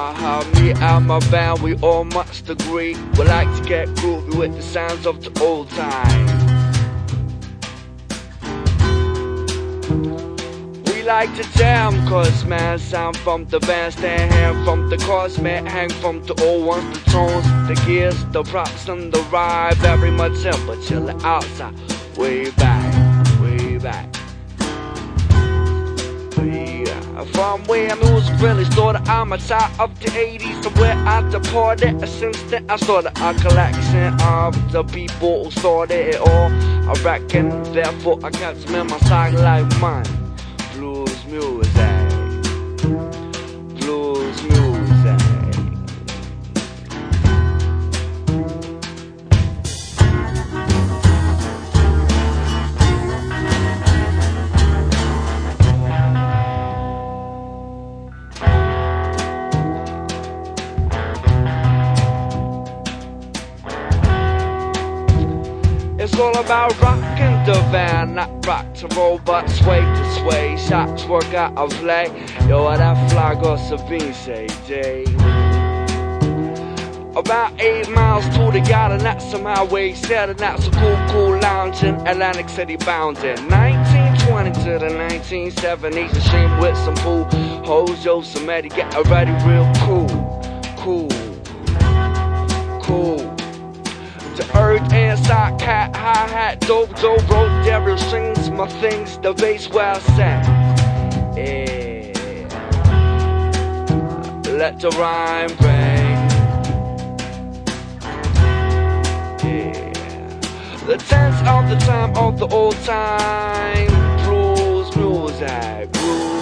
Me and my band, we all must agree. We like to get groovy with the sounds of the old time. We like to jam, cause man, sound from the bandstand, hand from the cosmet, hang from the old ones, the tones, the gears, the props, and the ride. Very much simple, chillin' outside, way back, way back. From where music really started, I'm a child of the 80s. So where I departed, since then I started a collection of the people who started it all. I reckon, therefore I got some in my side like mine. Blues music, blues music. It's all about rockin' the van, not rock to roll, but sway to sway. Shots work out of play. Yo, what that fly girl Sabine say, Jay? About 8 miles to the yard, and that's some highway set, and that's a cool lounging, Atlantic City bounding. 1920 to the 1970s, a shame with some pool hoes, yo, some Eddie, get ready real cool. The earth inside cat, hi-hat, dope, road, devil strings, my things, the bass where I sat. Yeah. Let the rhyme bring. Yeah. The tense of the time of the old time. Blues music, blues.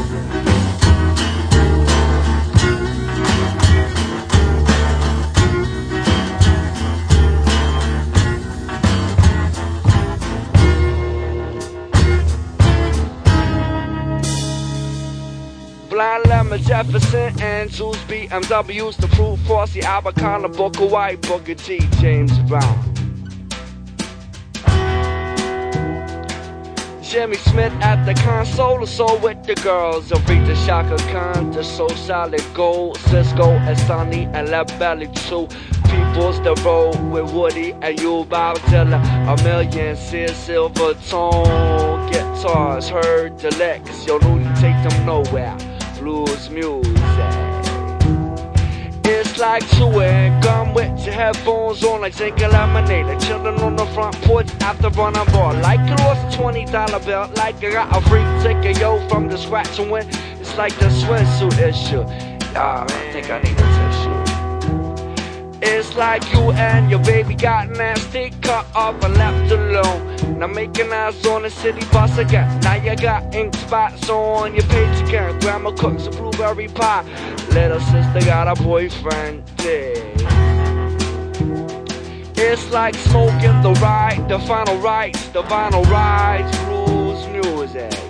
Blind Lemon, Jefferson, and Jules, BMWs, the Proof, Fossey, Albacana, Booker White, Booker T, James Brown. Jimmy Smith at the console, so with the girls, Aretha, Shaka Khan, the So Solid Gold, Cisco, and Sonny, and Left Belly too. People's the road with Woody and you, Bob Dylan, a million, Sid Silver Tone, guitars, heard the licks, yo, Louie, take them nowhere. Blues music. It's like chewing gum with your headphones on, like drinking lemonade, like chilling on the front porch after running ball. Like you lost a $20 bill, like I got a free ticket, yo, from the scratch and win. It's like the swimsuit issue. Ah, man, I think I need a tissue. It's like you and your baby got nasty, cut off and left alone. Now making eyes on the city bus again. Now you got ink spots on your page again. Grandma cooks a blueberry pie. Little sister got a boyfriend, yeah. It's like smoking the ride, the final rites, the vinyl rides, blues music.